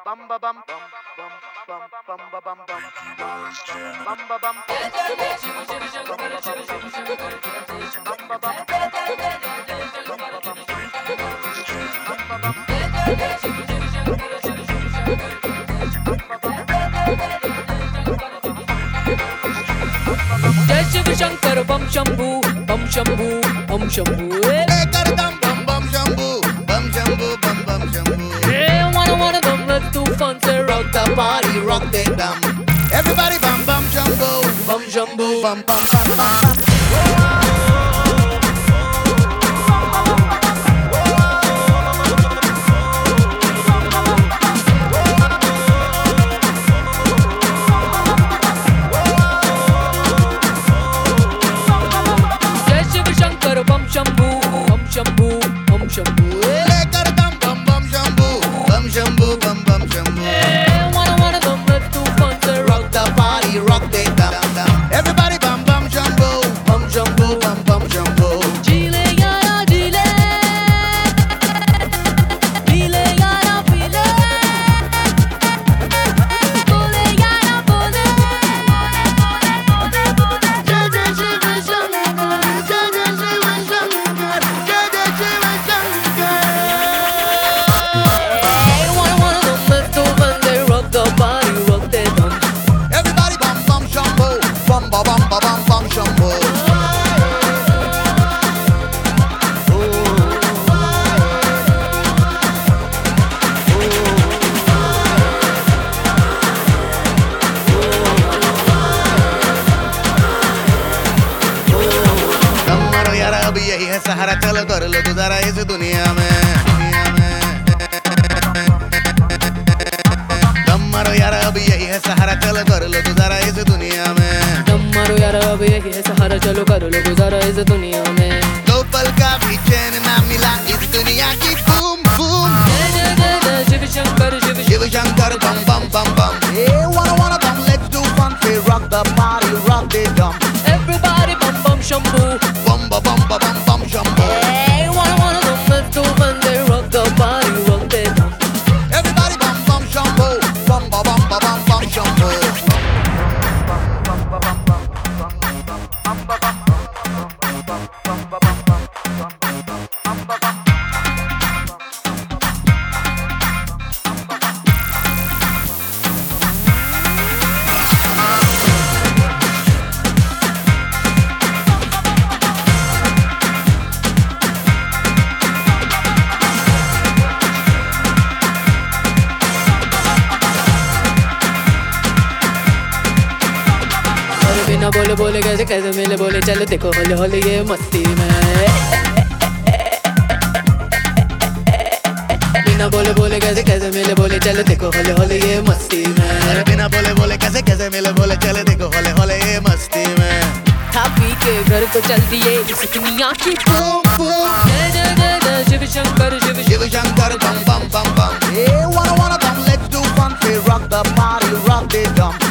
जय शिव शंकर बम शंभू बम शंभू बम Shambhu bum bum shambhu, bum shambhu, bum bum shambhu. one of them let's do fun say rock the body rock the Dum. Everybody bum bum shambhu, bum shambhu bum bum bum bum. जय शिव शंकर बम शंभू बम शंभू बम Shambhu Bum bum shambhu, bum shambhu, bum bum shambhu. one of them let's do fun say rock the body rock the Dum. Everybody bum bum shambhu, bum shambhu bum bum shambhu. जीले यारा जीले पीले यारा पीले बोले यारा बोले Jai Jai Shiva Shankar, Jai Jai Shiva Shankar, Jai Jai Shiva Shankar. one of them let's do fun say rock the body rock the dum Everybody bum bum shambhu, bum ba bum ba bum bum shambhu. दम मारो यार अब यही है सहारा चलो कर लो गुजारा इस दुनिया में दम मारो यार अब यही है सहारा चलो कर लो गुजारा इस दुनिया में दम मारो यार अब यही है सहारा चलो करो लो गुजारा इस दुनिया में दो पल का भी चैन ना मिला इस दुनिया की बूम बूम जय जय जय शिव शंकर शिव शिव शंकर बम बम बम बम hey wanna bum let's do fun say rock the party rock the dum everybody bum bum shambhu bum ba bum ba bum bum shambhu hey one of them let's do fun they rock the body rock the dum everybody bum bum shambhu bum ba bum ba bum bum shambhu और बिना बोले बोले कैसे कैसे मिले बोले चलो देखो होले होले ये मस्ती में बिना बोले बोले कैसे कैसे मिले बोले चलो देखो होले होले ये मस्ती में अरे बिना बोले बोले कैसे कैसे मिले बोले चले देखो होले होले ये मस्ती में खा पी के घर को चल दिए इस दुनिया की बूम बूम जय जय जय जय शिव शंकर शिव शिव शंकर बम बम बम बम hey wanna bum let's do fun say rock the party rock the dum